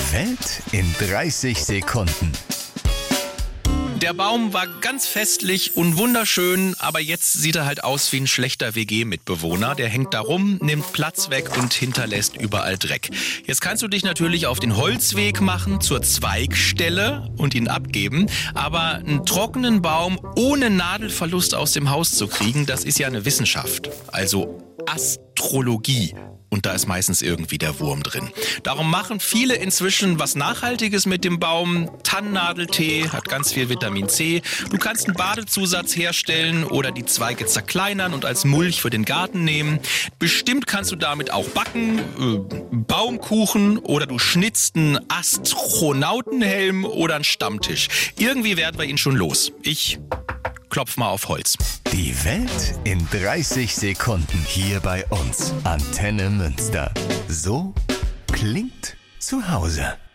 Welt in 30 Sekunden. Der Baum war ganz festlich und wunderschön, aber jetzt sieht er halt aus wie ein schlechter WG-Mitbewohner. Der hängt da rum, nimmt Platz weg und hinterlässt überall Dreck. Jetzt kannst du dich natürlich auf den Holzweg machen zur Zweigstelle und ihn abgeben. Aber einen trockenen Baum ohne Nadelverlust aus dem Haus zu kriegen, das ist ja eine Wissenschaft. Also Astrologie. Und da ist meistens irgendwie der Wurm drin. Darum machen viele inzwischen was Nachhaltiges mit dem Baum. Tannennadeltee hat ganz viel Vitamin C. Du kannst einen Badezusatz herstellen oder die Zweige zerkleinern und als Mulch für den Garten nehmen. Bestimmt kannst du damit auch backen, Baumkuchen oder du schnitzt einen Astronautenhelm oder einen Stammtisch. Irgendwie werden wir ihn schon los. Ich klopf mal auf Holz. Die Welt in 30 Sekunden hier bei uns. Antenne Münster. So klingt zu Hause.